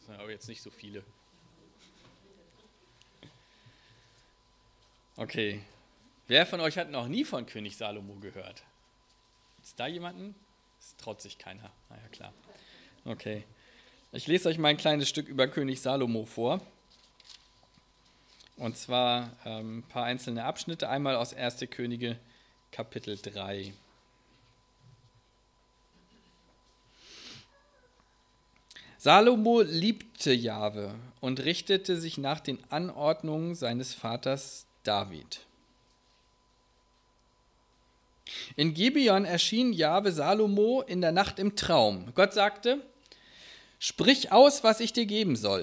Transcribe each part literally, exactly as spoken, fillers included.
aber jetzt nicht so viele. Okay. Wer von euch hat noch nie von König Salomo gehört? Ist da jemanden? Das traut sich keiner. Na ja, klar. Okay. Ich lese euch mal ein kleines Stück über König Salomo vor. Und zwar ähm, ein paar einzelne Abschnitte. Einmal aus erster Könige, Kapitel drei. Salomo liebte Jahwe und richtete sich nach den Anordnungen seines Vaters David. In Gibeon erschien Jahwe Salomo in der Nacht im Traum. Gott sagte: Sprich aus, was ich dir geben soll.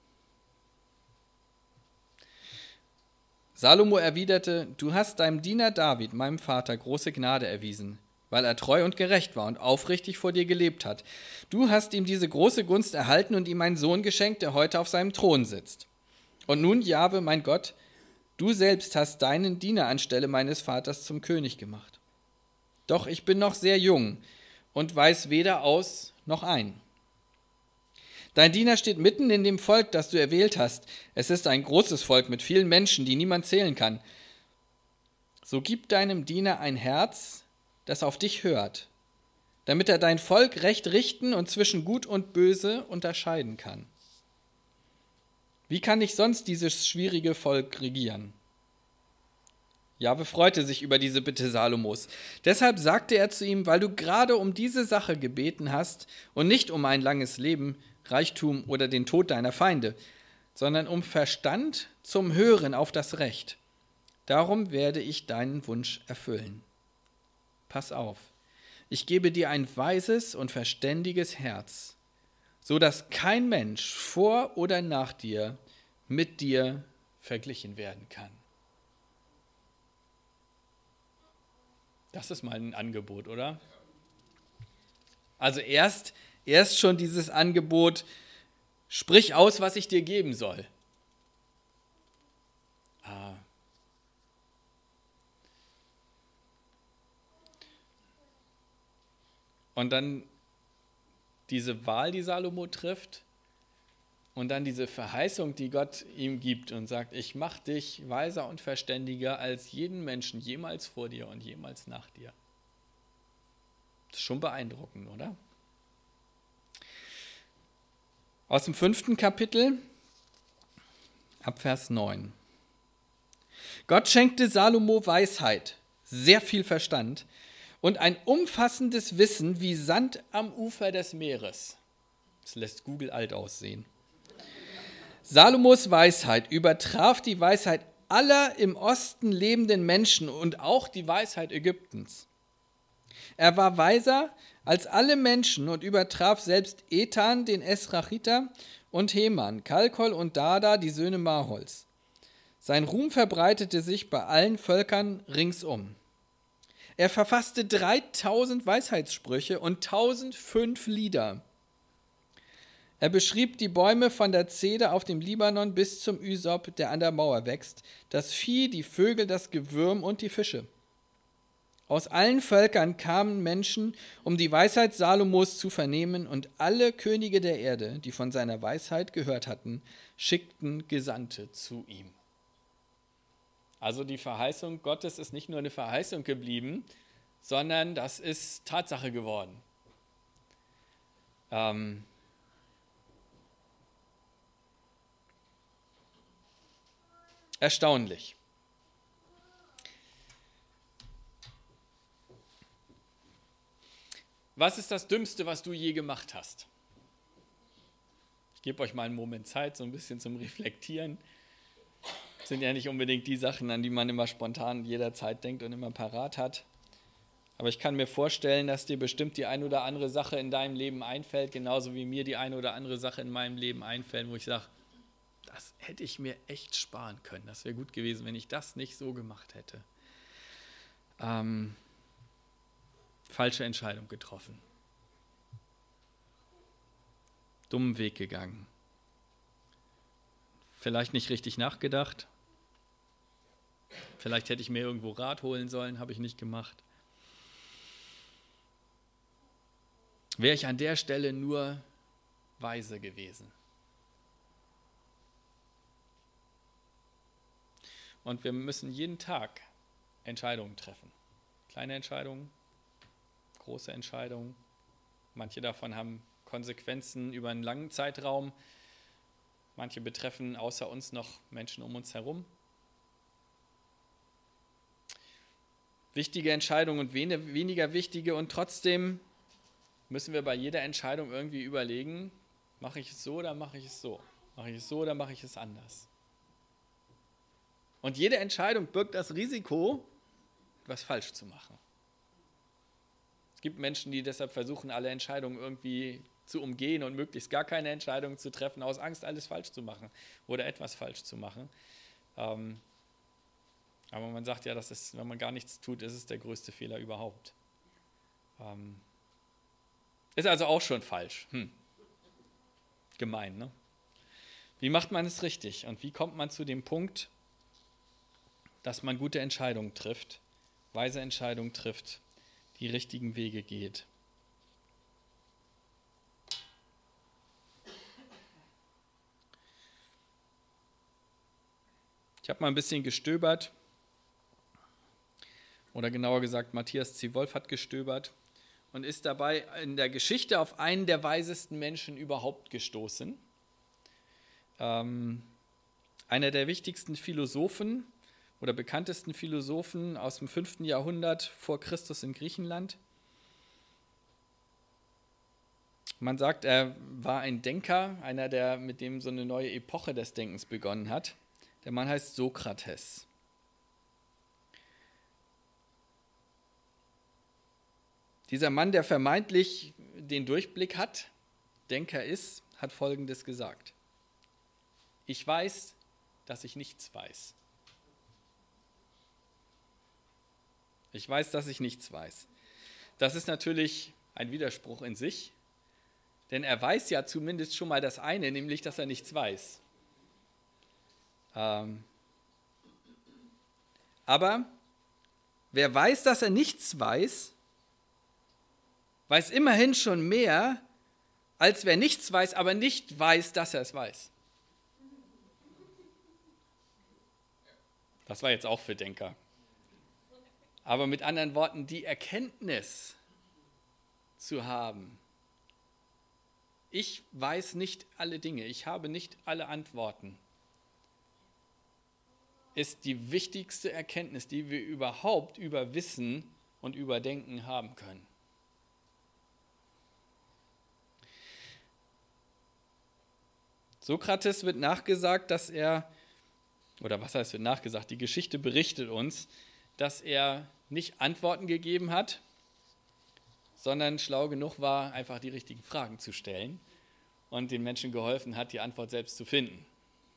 Salomo erwiderte: Du hast deinem Diener David, meinem Vater, große Gnade erwiesen, weil er treu und gerecht war und aufrichtig vor dir gelebt hat. Du hast ihm diese große Gunst erhalten und ihm einen Sohn geschenkt, der heute auf seinem Thron sitzt. Und nun, Jahwe, mein Gott, du selbst hast deinen Diener anstelle meines Vaters zum König gemacht. Doch ich bin noch sehr jung und weiß weder aus noch ein. Dein Diener steht mitten in dem Volk, das du erwählt hast. Es ist ein großes Volk mit vielen Menschen, die niemand zählen kann. So gib deinem Diener ein Herz, das auf dich hört, damit er dein Volk recht richten und zwischen Gut und Böse unterscheiden kann. Wie kann ich sonst dieses schwierige Volk regieren? Jahwe freute sich über diese Bitte Salomos. Deshalb sagte er zu ihm: Weil du gerade um diese Sache gebeten hast und nicht um ein langes Leben, Reichtum oder den Tod deiner Feinde, sondern um Verstand zum Hören auf das Recht. Darum werde ich deinen Wunsch erfüllen. Pass auf, ich gebe dir ein weises und verständiges Herz, so dass kein Mensch vor oder nach dir mit dir verglichen werden kann. Das ist mal ein Angebot, oder? Also erst, erst schon dieses Angebot: Sprich aus, was ich dir geben soll. Ah. Und dann diese Wahl, die Salomo trifft, und dann diese Verheißung, die Gott ihm gibt und sagt: Ich mache dich weiser und verständiger als jeden Menschen jemals vor dir und jemals nach dir. Das ist schon beeindruckend, oder? Aus dem fünften Kapitel, ab Vers neun. Gott schenkte Salomo Weisheit, sehr viel Verstand und ein umfassendes Wissen wie Sand am Ufer des Meeres. Das lässt Google alt aussehen. Salomos Weisheit übertraf die Weisheit aller im Osten lebenden Menschen und auch die Weisheit Ägyptens. Er war weiser als alle Menschen und übertraf selbst Ethan, den Esrachiter, und Heman, Kalkol und Dada, die Söhne Mahols. Sein Ruhm verbreitete sich bei allen Völkern ringsum. Er verfasste dreitausend Weisheitssprüche und tausendfünf Lieder. Er beschrieb die Bäume von der Zeder auf dem Libanon bis zum Ysop, der an der Mauer wächst, das Vieh, die Vögel, das Gewürm und die Fische. Aus allen Völkern kamen Menschen, um die Weisheit Salomos zu vernehmen, und alle Könige der Erde, die von seiner Weisheit gehört hatten, schickten Gesandte zu ihm. Also die Verheißung Gottes ist nicht nur eine Verheißung geblieben, sondern das ist Tatsache geworden. Ähm, Erstaunlich. Was ist das Dümmste, was du je gemacht hast? Ich gebe euch mal einen Moment Zeit, so ein bisschen zum Reflektieren. Das sind ja nicht unbedingt die Sachen, an die man immer spontan jederzeit denkt und immer parat hat. Aber ich kann mir vorstellen, dass dir bestimmt die ein oder andere Sache in deinem Leben einfällt, genauso wie mir die eine oder andere Sache in meinem Leben einfällt, wo ich sage, das hätte ich mir echt sparen können. Das wäre gut gewesen, wenn ich das nicht so gemacht hätte. Ähm, falsche Entscheidung getroffen. Dummen Weg gegangen. Vielleicht nicht richtig nachgedacht. Vielleicht hätte ich mir irgendwo Rat holen sollen, habe ich nicht gemacht. Wäre ich an der Stelle nur weise gewesen. Und wir müssen jeden Tag Entscheidungen treffen. Kleine Entscheidungen, große Entscheidungen. Manche davon haben Konsequenzen über einen langen Zeitraum. Manche betreffen außer uns noch Menschen um uns herum. Wichtige Entscheidungen und weniger wichtige, und trotzdem müssen wir bei jeder Entscheidung irgendwie überlegen, mache ich es so oder mache ich es so? Mache ich es so oder mache ich es anders? Und jede Entscheidung birgt das Risiko, etwas falsch zu machen. Es gibt Menschen, die deshalb versuchen, alle Entscheidungen irgendwie zu umgehen und möglichst gar keine Entscheidungen zu treffen, aus Angst, alles falsch zu machen oder etwas falsch zu machen. Ähm, aber man sagt ja, das ist, wenn man gar nichts tut, ist es der größte Fehler überhaupt. Ähm, ist also auch schon falsch. Hm. Gemein, ne? Wie macht man es richtig? Und wie kommt man zu dem Punkt, dass man gute Entscheidungen trifft, weise Entscheidungen trifft, die richtigen Wege geht? Ich habe mal ein bisschen gestöbert, oder genauer gesagt, Matthias C. Wolf hat gestöbert und ist dabei in der Geschichte auf einen der weisesten Menschen überhaupt gestoßen. Ähm, einer der wichtigsten Philosophen oder bekanntesten Philosophen aus dem fünften Jahrhundert vor Christus in Griechenland. Man sagt, er war ein Denker, einer, der mit dem so eine neue Epoche des Denkens begonnen hat. Der Mann heißt Sokrates. Dieser Mann, der vermeintlich den Durchblick hat, Denker ist, hat Folgendes gesagt: Ich weiß, dass ich nichts weiß. Ich weiß, dass ich nichts weiß. Das ist natürlich ein Widerspruch in sich, denn er weiß ja zumindest schon mal das eine, nämlich, dass er nichts weiß. Ähm, aber wer weiß, dass er nichts weiß, weiß immerhin schon mehr, als wer nichts weiß, aber nicht weiß, dass er es weiß. Das war jetzt auch für Denker. Aber mit anderen Worten, die Erkenntnis zu haben. Ich weiß nicht alle Dinge, ich habe nicht alle Antworten, ist die wichtigste Erkenntnis, die wir überhaupt über Wissen und über Denken haben können. Sokrates wird nachgesagt, dass er, oder was heißt wird nachgesagt, die Geschichte berichtet uns, dass er nicht Antworten gegeben hat, sondern schlau genug war, einfach die richtigen Fragen zu stellen und den Menschen geholfen hat, die Antwort selbst zu finden.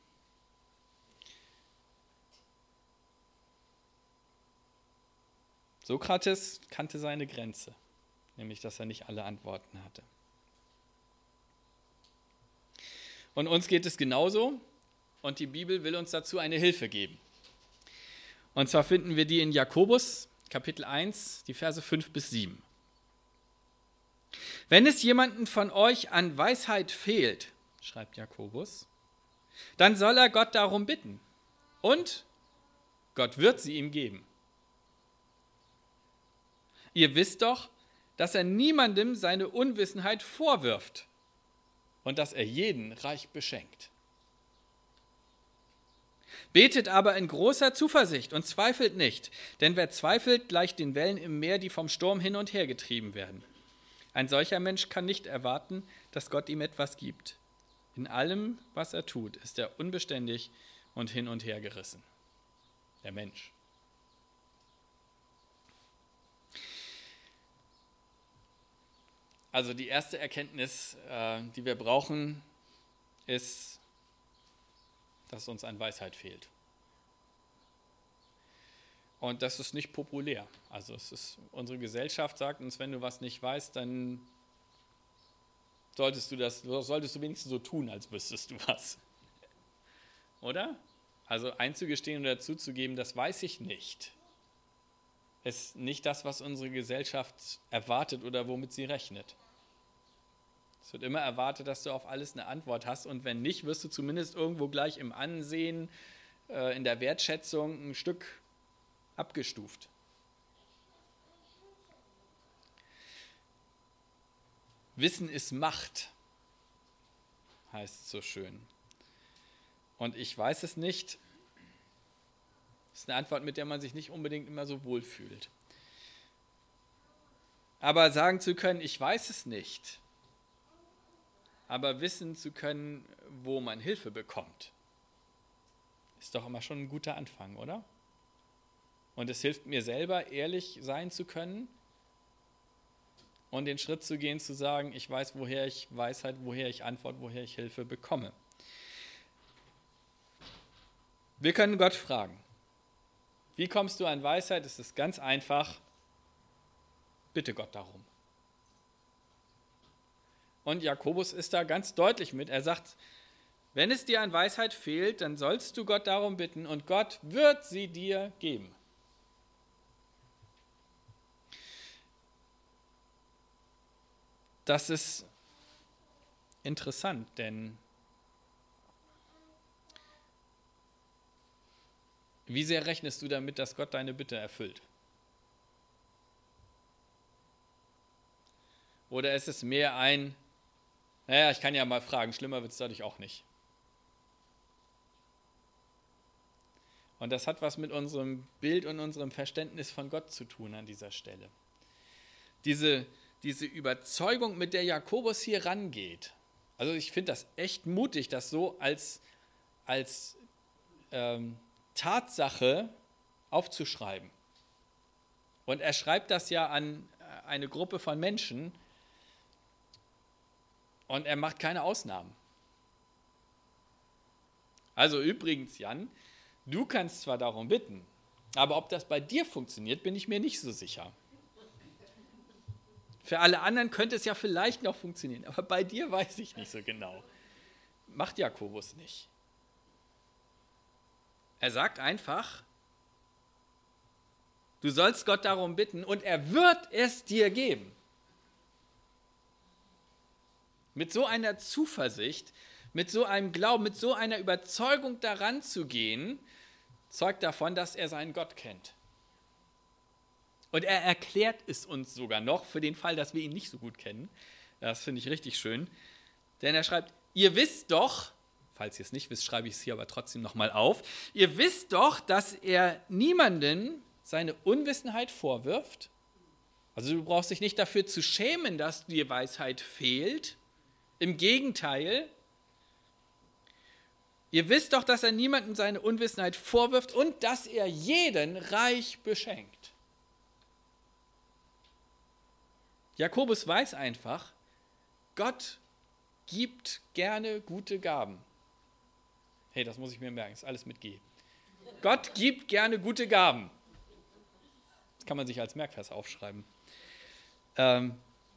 Sokrates kannte seine Grenze, nämlich dass er nicht alle Antworten hatte. Und uns geht es genauso, und die Bibel will uns dazu eine Hilfe geben. Und zwar finden wir die in Jakobus, Kapitel eins, die Verse fünf bis sieben. Wenn es jemanden von euch an Weisheit fehlt, schreibt Jakobus, dann soll er Gott darum bitten. Und Gott wird sie ihm geben. Ihr wisst doch, dass er niemandem seine Unwissenheit vorwirft und dass er jeden reich beschenkt. Betet aber in großer Zuversicht und zweifelt nicht, denn wer zweifelt, gleicht den Wellen im Meer, die vom Sturm hin und her getrieben werden. Ein solcher Mensch kann nicht erwarten, dass Gott ihm etwas gibt. In allem, was er tut, ist er unbeständig und hin und her gerissen. Der Mensch. Also die erste Erkenntnis, die wir brauchen, ist, dass uns an Weisheit fehlt. Und das ist nicht populär. Also es ist, unsere Gesellschaft sagt uns, wenn du was nicht weißt, dann solltest du das, solltest du wenigstens so tun, als wüsstest du was. Oder? Also einzugestehen oder zuzugeben, das weiß ich nicht, ist nicht das, was unsere Gesellschaft erwartet oder womit sie rechnet. Es wird immer erwartet, dass du auf alles eine Antwort hast, und wenn nicht, wirst du zumindest irgendwo gleich im Ansehen äh, in der Wertschätzung ein Stück abgestuft. Wissen ist Macht, heißt es so schön. Und ich weiß es nicht. Das ist eine Antwort, mit der man sich nicht unbedingt immer so wohl fühlt. Aber sagen zu können, ich weiß es nicht, aber wissen zu können, wo man Hilfe bekommt, ist doch immer schon ein guter Anfang, oder? Und es hilft mir selber, ehrlich sein zu können und den Schritt zu gehen, zu sagen, ich weiß, woher ich Weisheit, woher ich Antwort, woher ich Hilfe bekomme. Wir können Gott fragen. Wie kommst du an Weisheit? Es ist ganz einfach. Bitte Gott darum. Und Jakobus ist da ganz deutlich mit. Er sagt, wenn es dir an Weisheit fehlt, dann sollst du Gott darum bitten und Gott wird sie dir geben. Das ist interessant, denn wie sehr rechnest du damit, dass Gott deine Bitte erfüllt? Oder ist es mehr ein, naja, ich kann ja mal fragen, schlimmer wird es dadurch auch nicht. Und das hat was mit unserem Bild und unserem Verständnis von Gott zu tun an dieser Stelle. Diese, diese Überzeugung, mit der Jakobus hier rangeht, also ich finde das echt mutig, das so als, als ähm, Tatsache aufzuschreiben. Und er schreibt das ja an eine Gruppe von Menschen, und er macht keine Ausnahmen. Also übrigens, Jan, du kannst zwar darum bitten, aber ob das bei dir funktioniert, bin ich mir nicht so sicher. Für alle anderen könnte es ja vielleicht noch funktionieren, aber bei dir weiß ich nicht so genau. Macht Jakobus nicht. Er sagt einfach, du sollst Gott darum bitten und er wird es dir geben. Mit so einer Zuversicht, mit so einem Glauben, mit so einer Überzeugung daran zu gehen, zeugt davon, dass er seinen Gott kennt. Und er erklärt es uns sogar noch, für den Fall, dass wir ihn nicht so gut kennen. Das finde ich richtig schön. Denn er schreibt, ihr wisst doch, falls ihr es nicht wisst, schreibe ich es hier aber trotzdem nochmal auf, ihr wisst doch, dass er niemanden seine Unwissenheit vorwirft. Also du brauchst dich nicht dafür zu schämen, dass dir Weisheit fehlt. Im Gegenteil, ihr wisst doch, dass er niemandem seine Unwissenheit vorwirft und dass er jeden reich beschenkt. Jakobus weiß einfach, Gott gibt gerne gute Gaben. Hey, das muss ich mir merken, ist alles mit G. Gott gibt gerne gute Gaben. Das kann man sich als Merkvers aufschreiben. Ähm,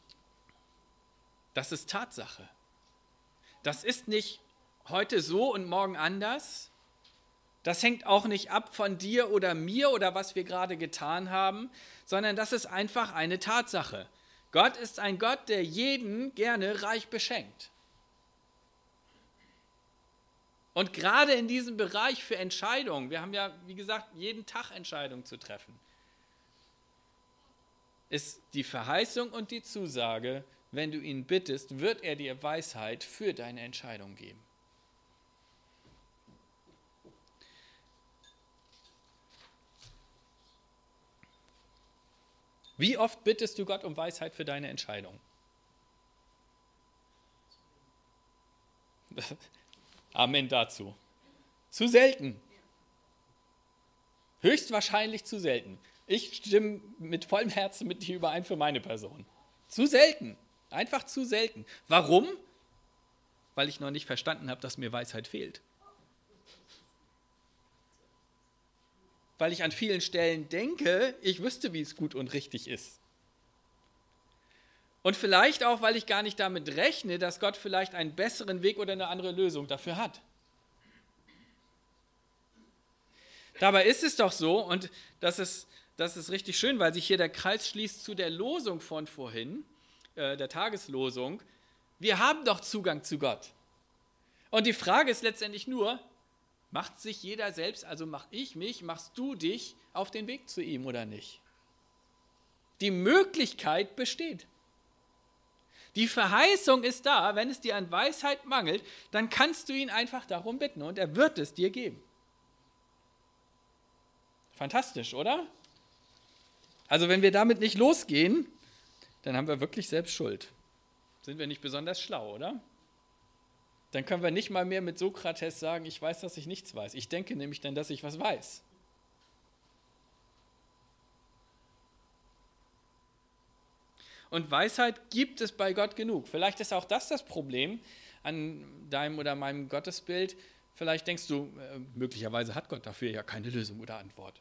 Das ist Tatsache. Das ist nicht heute so und morgen anders. Das hängt auch nicht ab von dir oder mir oder was wir gerade getan haben, sondern das ist einfach eine Tatsache. Gott ist ein Gott, der jeden gerne reich beschenkt. Und gerade in diesem Bereich für Entscheidungen, wir haben ja, wie gesagt, jeden Tag Entscheidungen zu treffen, ist die Verheißung und die Zusage, wenn du ihn bittest, wird er dir Weisheit für deine Entscheidung geben. Wie oft bittest du Gott um Weisheit für deine Entscheidung? Amen dazu. Zu selten. Höchstwahrscheinlich zu selten. Ich stimme mit vollem Herzen mit dir überein für meine Person. Zu selten. Einfach zu selten. Warum? Weil ich noch nicht verstanden habe, dass mir Weisheit fehlt. Weil ich an vielen Stellen denke, ich wüsste, wie es gut und richtig ist. Und vielleicht auch, weil ich gar nicht damit rechne, dass Gott vielleicht einen besseren Weg oder eine andere Lösung dafür hat. Dabei ist es doch so, und das ist, das ist richtig schön, weil sich hier der Kreis schließt zu der Losung von vorhin, äh, der Tageslosung. Wir haben doch Zugang zu Gott. Und die Frage ist letztendlich nur, Macht sich jeder selbst, also mach ich mich, machst du dich auf den Weg zu ihm oder nicht? Die Möglichkeit besteht. Die Verheißung ist da, wenn es dir an Weisheit mangelt, dann kannst du ihn einfach darum bitten und er wird es dir geben. Fantastisch, oder? Also wenn wir damit nicht losgehen, dann haben wir wirklich selbst Schuld. Sind wir nicht besonders schlau, oder? Dann können wir nicht mal mehr mit Sokrates sagen, ich weiß, dass ich nichts weiß. Ich denke nämlich dann, dass ich was weiß. Und Weisheit gibt es bei Gott genug. Vielleicht ist auch das das Problem an deinem oder meinem Gottesbild. Vielleicht denkst du, äh, möglicherweise hat Gott dafür ja keine Lösung oder Antwort.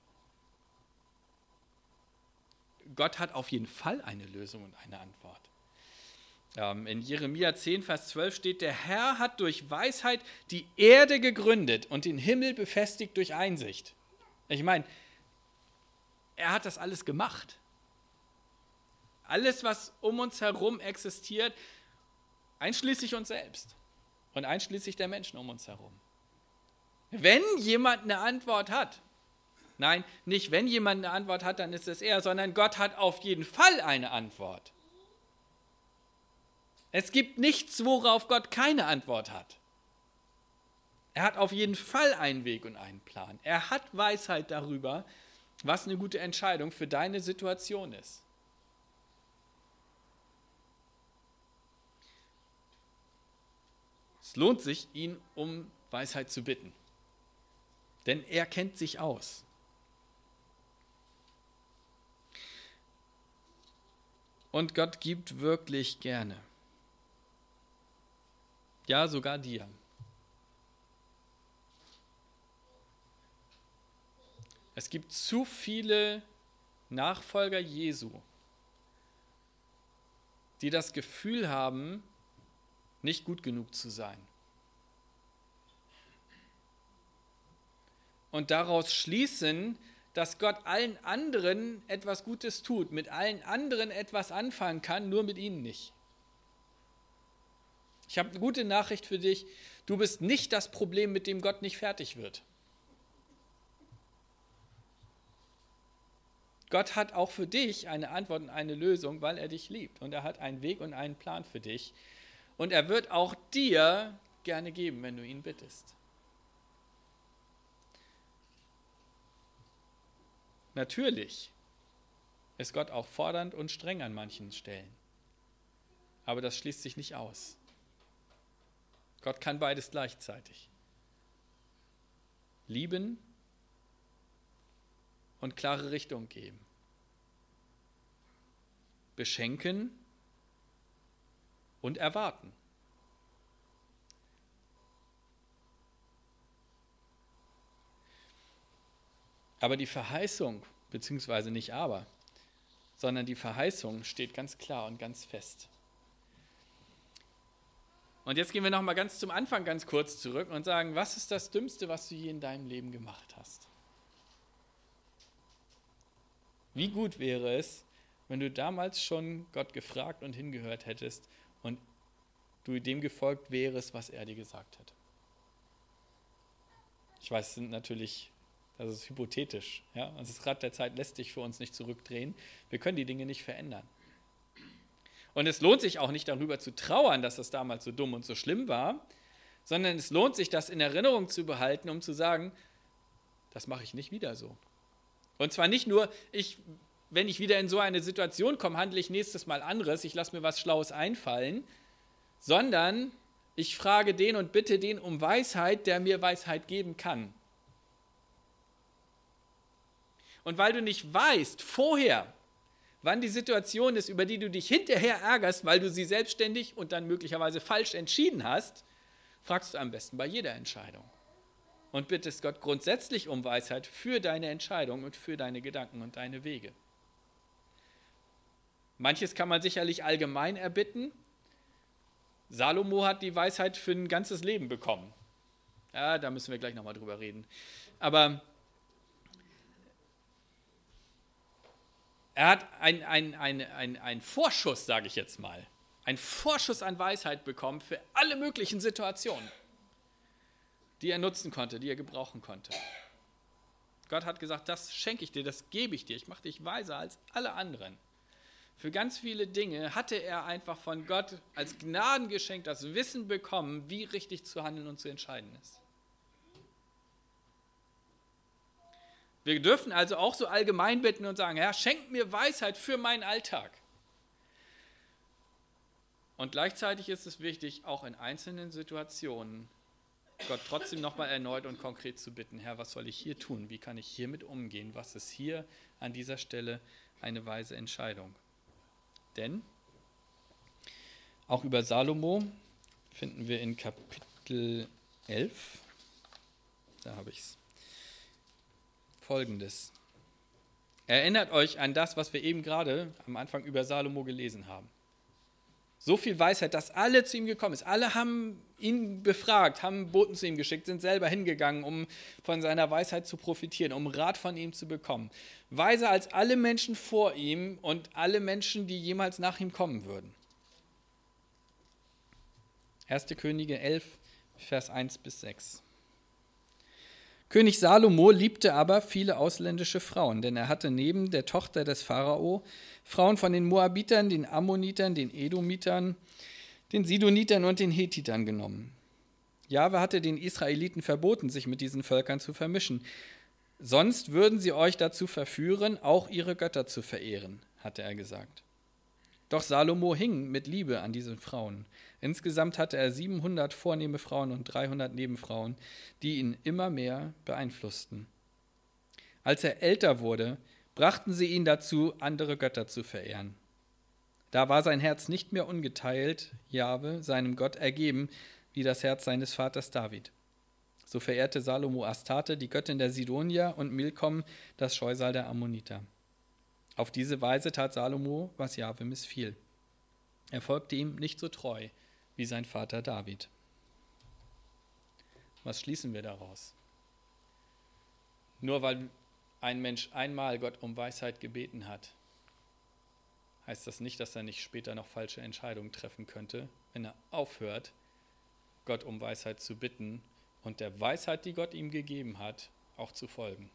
Gott hat auf jeden Fall eine Lösung und eine Antwort. Ähm, in Jeremia zehn, Vers zwölf steht, der Herr hat durch Weisheit die Erde gegründet und den Himmel befestigt durch Einsicht. Ich meine, er hat das alles gemacht. Alles, was um uns herum existiert, einschließlich uns selbst und einschließlich der Menschen um uns herum. Wenn jemand eine Antwort hat, nein, nicht wenn jemand eine Antwort hat, dann ist es er, sondern Gott hat auf jeden Fall eine Antwort. Es gibt nichts, worauf Gott keine Antwort hat. Er hat auf jeden Fall einen Weg und einen Plan. Er hat Weisheit darüber, was eine gute Entscheidung für deine Situation ist. Es lohnt sich, ihn um Weisheit zu bitten, denn er kennt sich aus. Und Gott gibt wirklich gerne. Ja, sogar dir. Es gibt zu viele Nachfolger Jesu, die das Gefühl haben, nicht gut genug zu sein. Und daraus schließen, dass Gott allen anderen etwas Gutes tut, mit allen anderen etwas anfangen kann, nur mit ihnen nicht. Ich habe eine gute Nachricht für dich. Du bist nicht das Problem, mit dem Gott nicht fertig wird. Gott hat auch für dich eine Antwort und eine Lösung, weil er dich liebt. Und er hat einen Weg und einen Plan für dich. Und er wird auch dir gerne geben, wenn du ihn bittest. Natürlich ist Gott auch fordernd und streng an manchen Stellen. Aber das schließt sich nicht aus. Gott kann beides gleichzeitig. Lieben und klare Richtung geben. Beschenken und erwarten. Aber die Verheißung, beziehungsweise nicht aber, sondern die Verheißung steht ganz klar und ganz fest. Und jetzt gehen wir noch mal ganz zum Anfang ganz kurz zurück und sagen, was ist das Dümmste, was du je in deinem Leben gemacht hast? Wie gut wäre es, wenn du damals schon Gott gefragt und hingehört hättest und du dem gefolgt wärest, was er dir gesagt hätte. Ich weiß, es sind natürlich, das ist hypothetisch. Ja? Also das Rad der Zeit lässt sich für uns nicht zurückdrehen. Wir können die Dinge nicht verändern. Und es lohnt sich auch nicht darüber zu trauern, dass das damals so dumm und so schlimm war, sondern es lohnt sich, das in Erinnerung zu behalten, um zu sagen, das mache ich nicht wieder so. Und zwar nicht nur, ich, wenn ich wieder in so eine Situation komme, handle ich nächstes Mal anderes, ich lasse mir was Schlaues einfallen, sondern ich frage den und bitte den um Weisheit, der mir Weisheit geben kann. Und weil du nicht weißt vorher, wann die Situation ist, über die du dich hinterher ärgerst, weil du sie selbstständig und dann möglicherweise falsch entschieden hast, fragst du am besten bei jeder Entscheidung. Und bittest Gott grundsätzlich um Weisheit für deine Entscheidung und für deine Gedanken und deine Wege. Manches kann man sicherlich allgemein erbitten. Salomo hat die Weisheit für ein ganzes Leben bekommen. Ja, da müssen wir gleich nochmal drüber reden. Aber er hat einen ein, ein, ein, ein Vorschuss, sage ich jetzt mal, einen Vorschuss an Weisheit bekommen für alle möglichen Situationen, die er nutzen konnte, die er gebrauchen konnte. Gott hat gesagt, das schenke ich dir, das gebe ich dir. Ich mache dich weiser als alle anderen. Für ganz viele Dinge hatte er einfach von Gott als Gnadengeschenk das Wissen bekommen, wie richtig zu handeln und zu entscheiden ist. Wir dürfen also auch so allgemein bitten und sagen, Herr, schenk mir Weisheit für meinen Alltag. Und gleichzeitig ist es wichtig, auch in einzelnen Situationen Gott trotzdem nochmal erneut und konkret zu bitten, Herr, was soll ich hier tun? Wie kann ich hiermit umgehen? Was ist hier an dieser Stelle eine weise Entscheidung? Denn auch über Salomo finden wir in Kapitel elf, da habe ich es, Folgendes. Erinnert euch an das, was wir eben gerade am Anfang über Salomo gelesen haben. So viel Weisheit, dass alle zu ihm gekommen ist. Alle haben ihn befragt, haben Boten zu ihm geschickt, sind selber hingegangen, um von seiner Weisheit zu profitieren, um Rat von ihm zu bekommen. Weiser als alle Menschen vor ihm und alle Menschen, die jemals nach ihm kommen würden. erste Könige elf, Vers eins bis sechs. König Salomo liebte aber viele ausländische Frauen, denn er hatte neben der Tochter des Pharao Frauen von den Moabitern, den Ammonitern, den Edomitern, den Sidonitern und den Hethitern genommen. Jahwe hatte den Israeliten verboten, sich mit diesen Völkern zu vermischen. Sonst würden sie euch dazu verführen, auch ihre Götter zu verehren, hatte er gesagt. Doch Salomo hing mit Liebe an diesen Frauen. Insgesamt hatte er siebenhundert vornehme Frauen und dreihundert Nebenfrauen, die ihn immer mehr beeinflussten. Als er älter wurde, brachten sie ihn dazu, andere Götter zu verehren. Da war sein Herz nicht mehr ungeteilt, Jahwe, seinem Gott, ergeben, wie das Herz seines Vaters David. So verehrte Salomo Astarte, die Göttin der Sidonier, und Milkom, das Scheusal der Ammoniter. Auf diese Weise tat Salomo, was Jahwe missfiel. Er folgte ihm nicht so treu wie sein Vater David. Was schließen wir daraus? Nur weil ein Mensch einmal Gott um Weisheit gebeten hat, heißt das nicht, dass er nicht später noch falsche Entscheidungen treffen könnte, wenn er aufhört, Gott um Weisheit zu bitten und der Weisheit, die Gott ihm gegeben hat, auch zu folgen.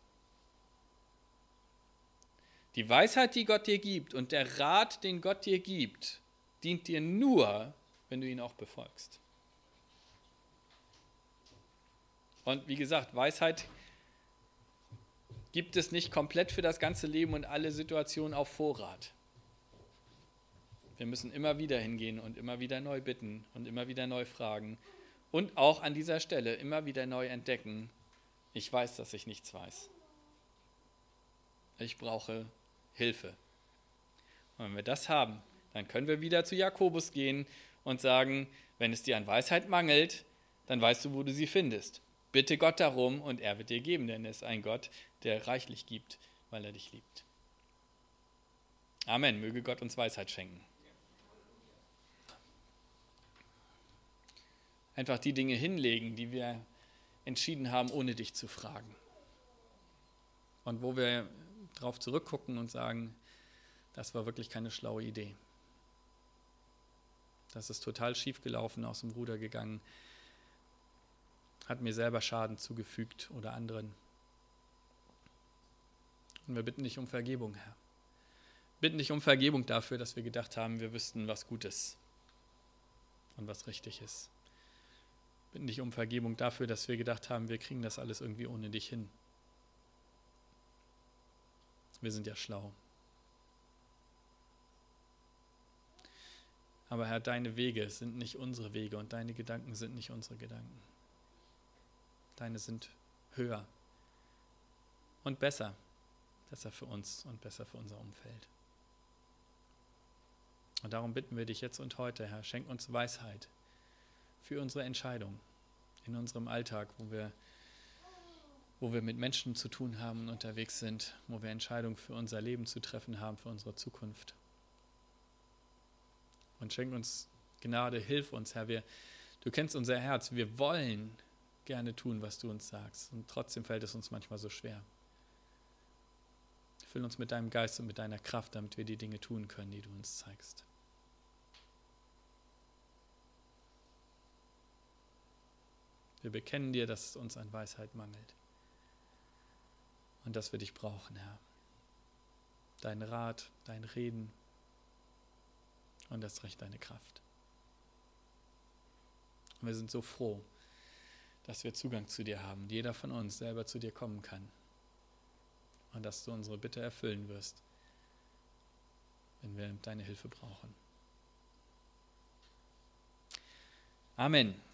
Die Weisheit, die Gott dir gibt und der Rat, den Gott dir gibt, dient dir nur, wenn du ihn auch befolgst. Und wie gesagt, Weisheit gibt es nicht komplett für das ganze Leben und alle Situationen auf Vorrat. Wir müssen immer wieder hingehen und immer wieder neu bitten und immer wieder neu fragen und auch an dieser Stelle immer wieder neu entdecken, ich weiß, dass ich nichts weiß. Ich brauche Hilfe. Und wenn wir das haben, dann können wir wieder zu Jakobus gehen und sagen, wenn es dir an Weisheit mangelt, dann weißt du, wo du sie findest. Bitte Gott darum und er wird dir geben, denn er ist ein Gott, der reichlich gibt, weil er dich liebt. Amen. Möge Gott uns Weisheit schenken. Einfach die Dinge hinlegen, die wir entschieden haben, ohne dich zu fragen. Und wo wir darauf zurückgucken und sagen, das war wirklich keine schlaue Idee. Das ist total schief gelaufen, aus dem Ruder gegangen, hat mir selber Schaden zugefügt oder anderen. Und wir bitten dich um Vergebung, Herr. Bitten dich um Vergebung dafür, dass wir gedacht haben, wir wüssten, was gut ist und was richtig ist. Bitten dich um Vergebung dafür, dass wir gedacht haben, wir kriegen das alles irgendwie ohne dich hin. Wir sind ja schlau. Aber Herr, deine Wege sind nicht unsere Wege und deine Gedanken sind nicht unsere Gedanken. Deine sind höher und besser. Besser für uns und besser für unser Umfeld. Und darum bitten wir dich jetzt und heute, Herr, schenk uns Weisheit für unsere Entscheidung in unserem Alltag, wo wir wo wir mit Menschen zu tun haben und unterwegs sind, wo wir Entscheidungen für unser Leben zu treffen haben, für unsere Zukunft. Und schenk uns Gnade, hilf uns, Herr. Wir, du kennst unser Herz. Wir wollen gerne tun, was du uns sagst. Und trotzdem fällt es uns manchmal so schwer. Füll uns mit deinem Geist und mit deiner Kraft, damit wir die Dinge tun können, die du uns zeigst. Wir bekennen dir, dass es uns an Weisheit mangelt. Und dass wir dich brauchen, Herr. Dein Rat, dein Reden und das Recht deine Kraft. Und wir sind so froh, dass wir Zugang zu dir haben, jeder von uns selber zu dir kommen kann. Und dass du unsere Bitte erfüllen wirst, wenn wir deine Hilfe brauchen. Amen.